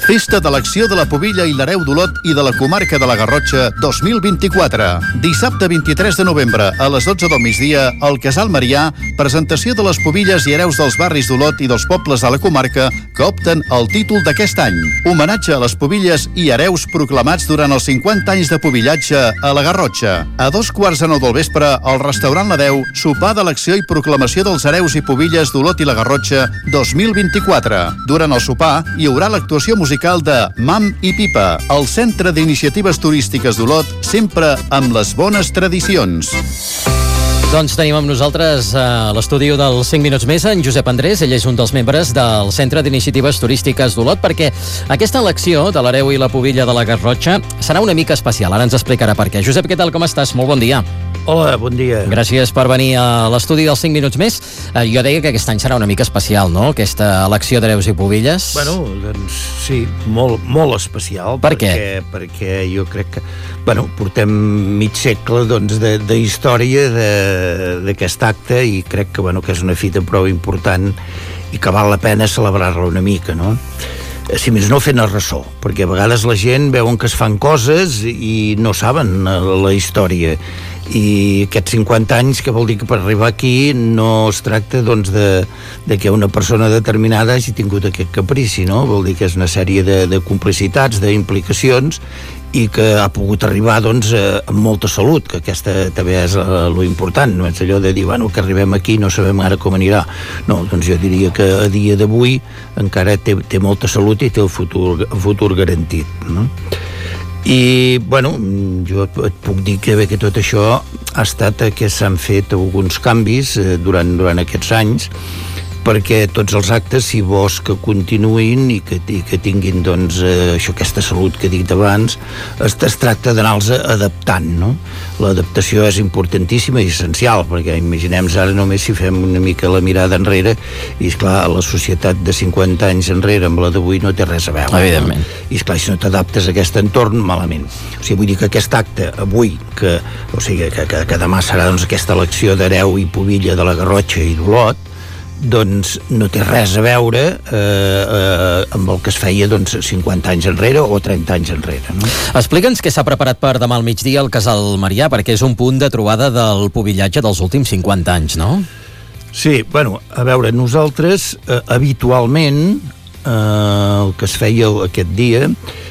Festa de l'Acció de la Pobilla i l'Hereu d'Olot i de la Comarca de la Garrotxa 2024. Dissabte 23 de novembre a les 12 del migdia al Casal Marià, presentació de les pobilles i hereus dels barris d'Olot i dels pobles de la comarca que opten el títol d'aquest any. Homenatge a les pobilles i hereus proclamats durant els 50 anys de pobillatge a la Garrotxa. A 2:15 del vespre, al restaurant La Deu, sopar de l'Acció i proclamació dels hereus i pobilles d'Olot i la Garrotxa 2024. Durant el sopar hi haurà l'actuació musical de Mam i Pipa, el Centre d'Iniciatives Turístiques d'Olot, sempre amb les bones tradicions. Doncs tenim amb nosaltres a l'estudi dels 5 minuts més en Josep Andrés. Ell és un dels membres del Centre d'Iniciatives Turístiques d'Olot, perquè aquesta elecció de l'hereu i la pobilla de la Garrotxa serà una mica especial. Ara ens explicarà per què. Josep, què tal, com estàs? Molt bon dia. Hola, bon dia. Gràcies per venir a l'estudi dels 5 minuts més. Jo deia que aquest any serà una mica especial, no?, aquesta elecció d'hereus i pobilles. Bueno, doncs sí, molt especial. Per què? Perquè jo crec que, portem mig segle d'història d'aquest acte i crec que és una fita prou important i que val la pena celebrar-la una mica, no? Si més no, fent el ressò, perquè a vegades la gent veuen que es fan coses i no saben la història. I aquests 50 anys, que vol dir que per arribar aquí no es tracta de que una persona determinada hagi tingut aquest caprici, no? Vol dir que és una sèrie de complicitats, d'implicacions, i que ha pogut arribar amb molta salut, que aquesta també és lo important. No és allò de dir, que arribem aquí no sabem ara com anirà. No, doncs jo diria que a dia d'avui encara té molta salut i té el futur garantit, no? I, jo et puc dir que tot això ha estat que s'han fet alguns canvis durant aquests anys, perquè tots els actes, si vols que continuïn i que tinguin aquesta salut que he dit abans, es tracta d'anar-los adaptant, no? L'adaptació és importantíssima i essencial, perquè imaginem-nos ara només si fem una mica la mirada enrere, i esclar, la societat de 50 anys enrere amb la d'avui no té res a veure. Evidentment. I esclar, si no t'adaptes a aquest entorn, malament. O sigui, vull dir que aquest acte avui, que demà serà aquesta elecció d'hereu i pobilla de la Garrotxa i d'Olot, doncs no té res a veure amb el que es feia 50 anys enrere o 30 anys enrere, no? Explica'ns què s'ha preparat per demà al migdia al Casal Marià, perquè és un punt de trobada del pobillatge dels últims 50 anys, no? Sí, a veure, nosaltres habitualment el que es feia aquest dia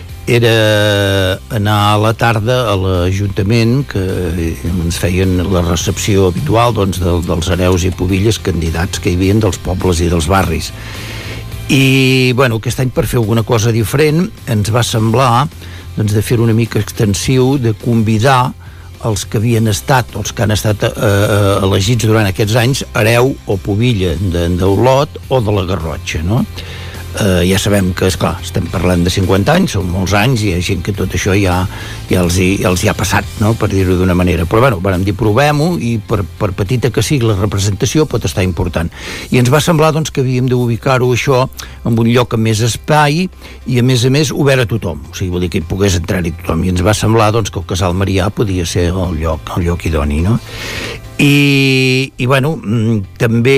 era anar a la tarda a l'Ajuntament, que ens feien la recepció habitual dels hereus i pobilles candidats que hi havia dels pobles i dels barris. I aquest any, per fer alguna cosa diferent, ens va semblar de fer-ho una mica extensiu, de convidar els que havien estat, els que han estat elegits durant aquests anys, hereu o pobilla d'Olot o de la Garrotxa, no? Ja sabem que, esclar, estem parlant de 50 anys, són molts anys, i hi ha gent que tot això ja els hi ha passat, no?, per dir-ho d'una manera. Però, vam dir, provem-ho, i per petita que sigui la representació pot estar important. I ens va semblar, que havíem d'ubicar-ho això en un lloc amb més espai i, a més, obert a tothom. O sigui, vol dir que hi pogués entrar-hi tothom. I ens va semblar, que el Casal Marià podia ser el lloc idoni, no? I també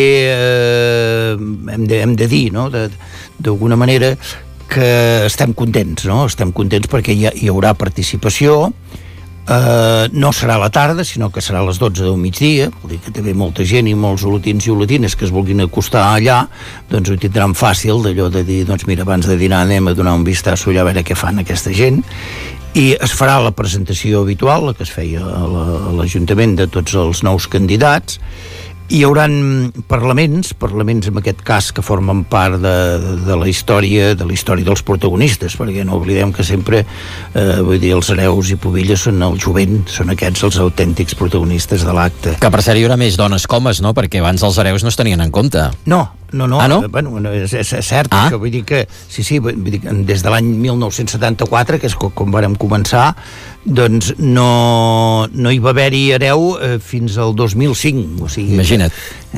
hem de dir, no?, d'alguna manera, que estem contents, no? Estem contents perquè hi haurà participació. No serà a la tarda, sinó que serà a les 12 del migdia. Vol dir que també molta gent i molts olotins i olotines que es vulguin acostar allà, doncs ho tindran fàcil, d'allò de dir, mira, abans de dinar anem a donar un vistazo allà a veure què fan aquesta gent. I es farà la presentació habitual, la que es feia a l'Ajuntament, de tots els nous candidats. Hi haurà parlaments en aquest cas que formen part de la història dels protagonistes, perquè no oblidem que sempre els hereus i pobilles són el jovent, són aquests els autèntics protagonistes de l'acte. Que per cert hi haurà més dones que homes, no? Perquè abans els hereus no es tenien en compte. No. Ah, no? És cert, això, vull dir que sí, vull dir que des de l'any 1974, que és com vàrem començar, doncs no hi va haver-hi hereu fins al 2005, o sigui... Imagina't.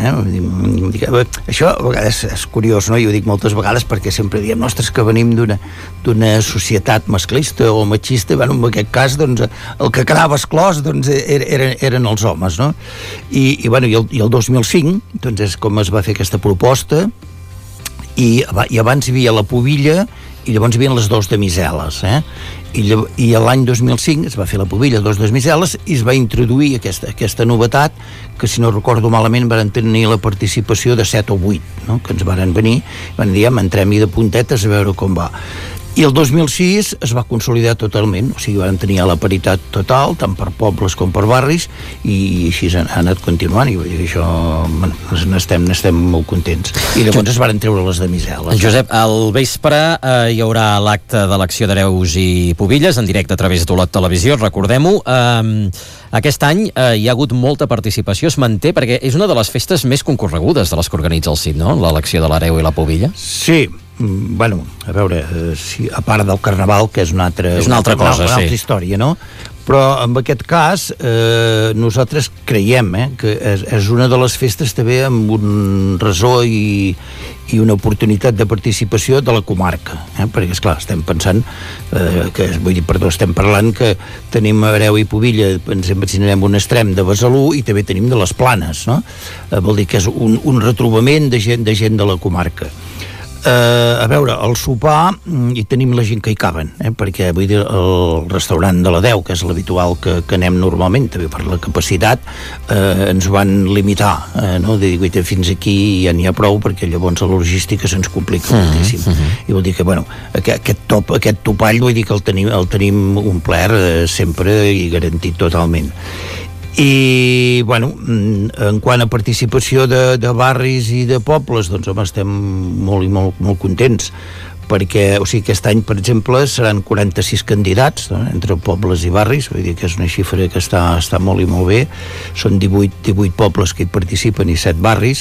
Això a vegades és curiós, no? Jo ho dic moltes vegades perquè sempre diem, ostres, que venim d'una societat masclista o machista. En aquest cas, doncs, el que quedava exclòs eren els homes, no? I el 2005 doncs és com es va fer aquesta proposta, i abans hi havia la pobilla i llavors hi havia les 2 demiseles, i l'any 2005 es va fer la pubilla 2 demiseles i es va introduir aquesta novetat, que si no recordo malament van tenir la participació de 7 o 8, no? Que ens varen venir, van dir, entrem-hi de puntetes a veure com va. I el 2006 es va consolidar totalment, o sigui, van tenir la paritat total, tant per pobles com per barris, i així ha anat continuant, i vull dir que això n'estem molt contents. I llavors es van treure les demiseles. Josep, al vespre hi haurà l'acte d'elecció d'hereus i pubilles en directe a través d'Olot Televisió, recordem-ho. Aquest any hi ha hagut molta participació, es manté, perquè és una de les festes més concorregudes de les que organitza el CID, no?, l'elecció de l'hereu i la pubilla. Sí, bueno, a veure, a part del Carnaval, que és una altra cosa, sí, història, no? Però en aquest cas nosaltres creiem que és una de les festes també amb un ressò i una oportunitat de participació de la comarca, perquè esclar, estem pensant estem parlant que tenim hereu i pubilla, ens imaginarem un extrem de Besalú i també tenim de les Planes, no? Vol dir que és un retrobament de gent de la comarca. A veure, al sopar hi tenim la gent que hi caben, perquè vull dir, el restaurant de la 10, que és l'habitual que anem normalment, també per la capacitat, ens van limitar, no? De dir, fins aquí ja n'hi ha prou, perquè llavors la logística se'ns complica moltíssim. I vol dir que, bueno, aquest topall, vull dir que el tenim omplert sempre i garantit totalment. I, bueno, en quant a participació de barris i de pobles, doncs, home, estem molt contents, perquè, o sigui, aquest any, per exemple, seran 46 candidats, no?, entre pobles i barris, vull dir que és una xifra que està molt i molt bé. Són 18 pobles que hi participen i 7 barris,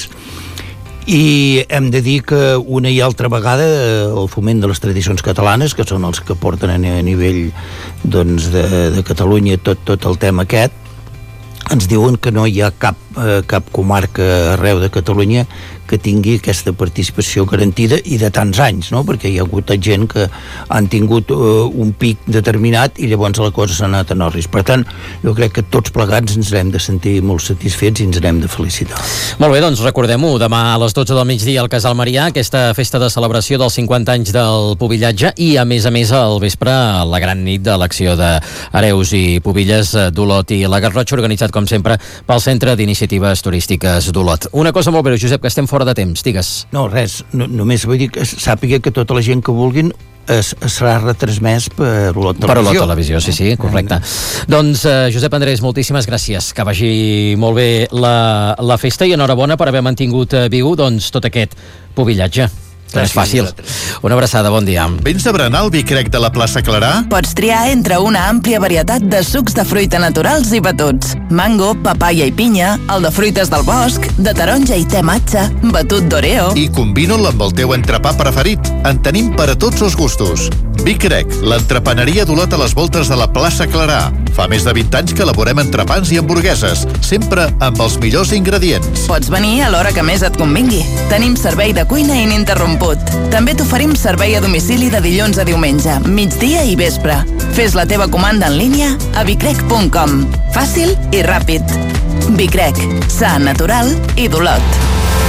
i hem de dir que una i altra vegada el foment de les tradicions catalanes, que són els que porten a nivell, doncs, de Catalunya tot el tema aquest, ens diuen que no hi ha cap comarca arreu de Catalunya que tingui aquesta participació garantida i de tants anys, no? Perquè hi ha hagut gent que han tingut un pic determinat i llavors la cosa s'ha anat en orris. Per tant, jo crec que tots plegats ens hem de sentir molt satisfets i ens hem de felicitar. Molt bé, doncs recordem-ho, demà a les 12 del migdia al Casal Marià, aquesta festa de celebració dels 50 anys del pubillatge, i a més al vespre la gran nit d'elecció d'hereus i pubilles d'Olot i la Garrotxa, organitzat com sempre pel Centre d'Iniciatives Turístiques d'Olot. Una cosa molt breu, Josep, que estem fora de temps, digues. No, res, només vull dir que sàpiga que tota la gent que vulguin serà retransmès per Olot Televisió. Per Olot Televisió, sí, correcte. Doncs, Josep Andrés, moltíssimes gràcies. Que vagi molt bé la festa i enhorabona per haver mantingut viu, doncs, tot aquest pubillatge. Que és fàcil. Una abraçada, bon dia. Vens de berenar al Vi Crec de la plaça Clarà? Pots triar entre una àmplia varietat de sucs de fruita naturals i batuts. Mango, papaya i pinya, el de fruites del bosc, de taronja i te matxa, batut d'oreo. I combina'l amb el teu entrepà preferit. En tenim per a tots els gustos. Vi Crec, l'entrepaneria d'Olot a les voltes de la plaça Clarà. Fa més de 20 anys que elaborem entrepans i hamburgueses, sempre amb els millors ingredients. Pots venir a l'hora que més et convingui. Tenim servei de cuina ininterromput. També t'oferim servei a domicili de dilluns a diumenge, migdia i vespre. Fes la teva comanda en línia a vicrec.com. Fàcil i ràpid. Vicrec, sa, natural i d'Olot.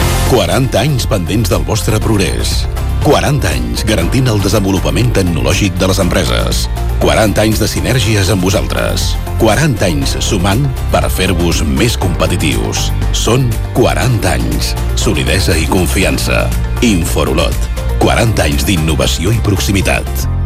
40 anys pendents del vostre progrés. 40 anys garantint el desenvolupament tecnològic de les empreses. 40 anys de sinergies amb vosaltres. 40 anys sumant per fer-vos més competitius. Són 40 anys. Solidesa i confiança. Inforolot. 40 anys d'innovació i proximitat.